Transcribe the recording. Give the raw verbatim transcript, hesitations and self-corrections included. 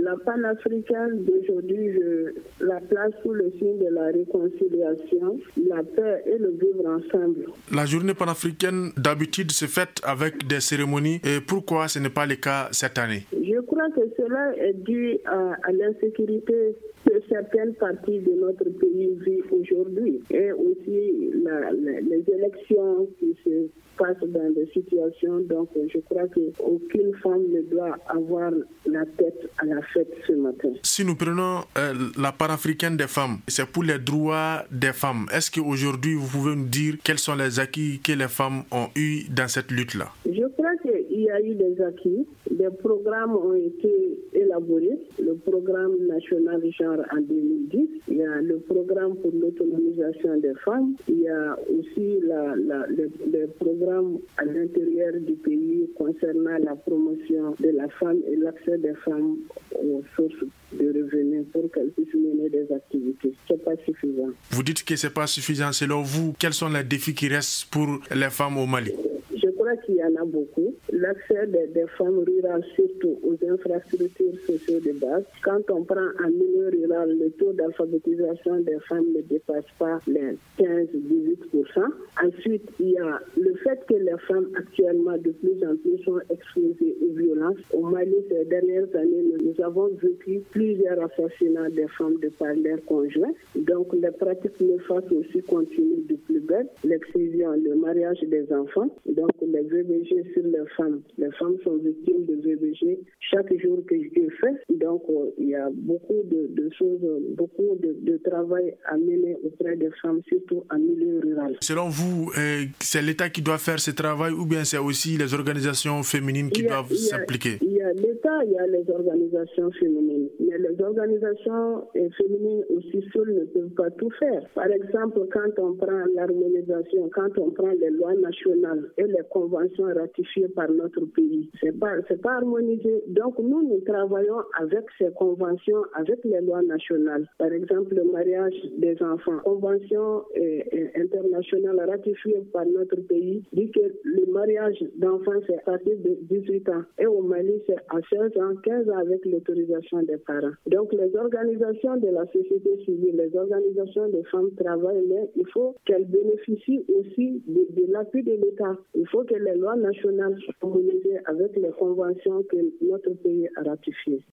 La panafricaine d'aujourd'hui, je la place sous le signe de la réconciliation, la paix et le vivre ensemble. La journée panafricaine d'habitude se fête avec des cérémonies. Et pourquoi ce n'est pas le cas cette année? Je crois que cela est dû à, à l'insécurité que certaines parties de notre pays vivent aujourd'hui et aussi la, la, les élections qui se passent dans des situations. Donc je crois qu'aucune femme ne doit avoir la tête à la fête ce matin. Si nous prenons euh, la panafricaine des femmes, c'est pour les droits des femmes. Est-ce qu'aujourd'hui vous pouvez nous dire quels sont les acquis que les femmes ont eus dans cette lutte-là? Je crois qu'il y a eu des acquis. Des programmes ont été élaborés. Le programme national genre en deux mille dix, il y a le programme pour l'autonomisation des femmes, il y a aussi la, la, le, le programme à l'intérieur du pays concernant la promotion de la femme et l'accès des femmes aux sources de revenus pour qu'elles puissent mener des activités. Ce n'est pas suffisant. Vous dites que ce n'est pas suffisant. Selon vous, quels sont les défis qui restent pour les femmes au Mali? Je crois qu'il y en a beaucoup. L'accès des, des femmes rurales, surtout aux infrastructures sociales de base. Quand on prend un milieu rural, le taux d'alphabétisation des femmes ne dépasse pas les quinze à dix-huit pour cent. Ensuite, il y a le fait que les femmes actuellement de plus en plus sont exposées aux violences. Au Mali, ces dernières années, nous avons vécu plusieurs assassinats des femmes de par leurs conjoints. Donc, les pratiques néfastes aussi continuent de plus belle. L'excision, le mariage des enfants. Donc, les V B G sur les femmes. Les femmes sont victimes de V B G chaque jour que Dieu fait. Donc, euh, il y a beaucoup de, de choses, beaucoup de, de travail à mener auprès des femmes, surtout en milieu rural. Selon vous, euh, c'est l'État qui doit faire ce travail ou bien c'est aussi les organisations féminines qui a, doivent s'impliquer? Il y a l'État, il y a les organisations féminines. Mais les organisations féminines aussi seules ne peuvent pas tout faire. Par exemple, quand on prend l'harmonisation, quand on prend les lois nationales et les conventions ratifiées par notre pays, c'est pas, c'est pas harmonisé. Donc nous, nous travaillons avec ces conventions, avec les lois nationales. Par exemple, le mariage des enfants. Convention euh, internationale ratifiée par notre pays dit que le mariage d'enfants, c'est à partir de dix-huit ans. Et au Mali, c'est à seize ans, quinze ans avec l'autorisation des parents. Donc les organisations de la société civile, les organisations de femmes travaillent, mais il faut qu'elles bénéficient aussi de, de l'appui de l'État. Il faut que les lois nationales soient harmonisées avec les conventions que notre pays a ratifiées.